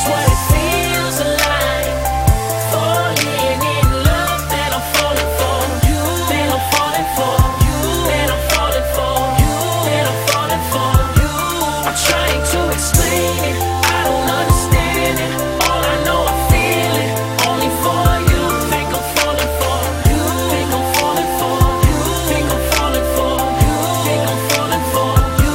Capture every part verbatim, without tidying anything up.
is what it feels like. Falling in love, that I'm falling for you, that I'm falling for you, that I'm falling for you, that I'm falling for you. I'm trying to explain it, I don't understand it. All I know, I feel it, only for you. Think I'm falling for you, think I'm falling for you, think I'm falling for you, think I'm falling for you.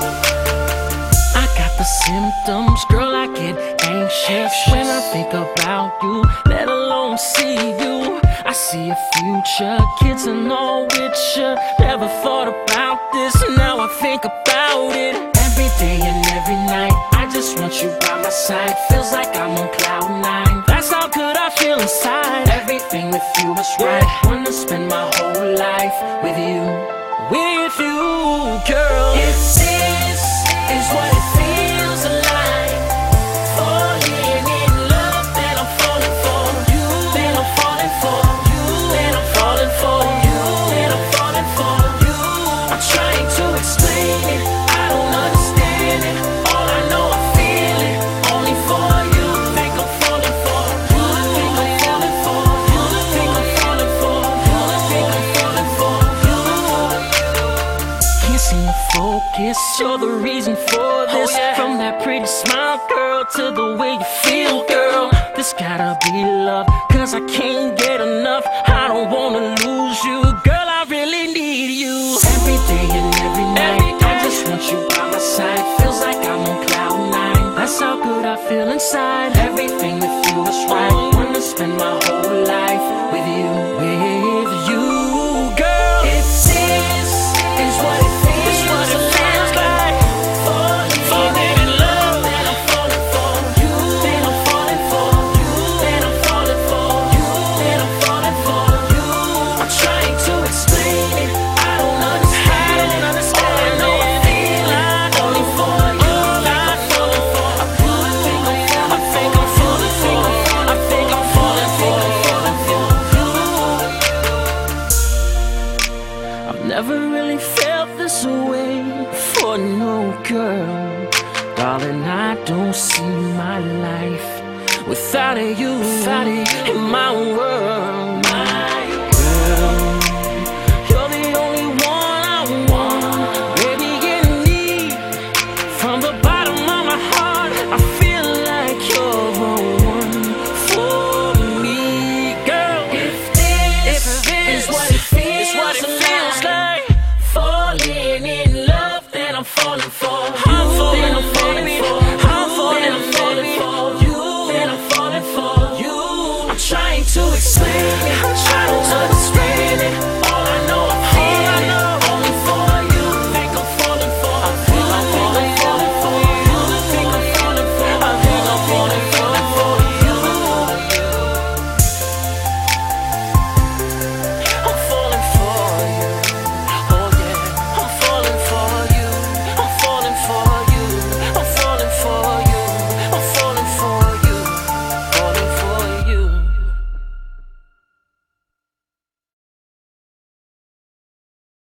I got the symptoms, girl, I get anxious when I think about you, let alone see you. I see a future, kids and all with you. Never thought about this, now I think about it. Every day and every night, I just want you by my side. Feels like I'm on cloud nine, that's how good I feel inside. Everything with you is right, wanna spend my whole life with you, with you, girl. If this is what it feels like, falling in love, that I'm falling for you, that I'm falling for you, that I'm falling for you, that I'm falling for you. I'm trying to explain it, I don't understand it. All I know, I feel it, only for you. Think I'm falling for you, think I'm falling for you, think I'm falling for you, think I'm falling for you. Can't seem to focus, you're the reason for this. From that pretty smile, girl, to the way you feel, girl. This gotta be love, cause I can't get enough. I don't wanna lose you, girl, I really need you. Every day and every night, I just want you by my side. Feels like I'm on cloud nine, that's how good I feel inside. Everything with you is right, wanna spend my whole life with you, with you, girl. If this is what it feels like, falling in love, that I'm falling for you, that I'm falling for you, that I'm falling for you, that I'm falling for you. I'm trying to explain it, I don't understand it. All I know, I feel it, only for you. I think I'm falling for you, I think I'm falling for you, I think I'm falling for you. I've never really felt this way for no girl. Darling, I don't see my life without you, without you in my world.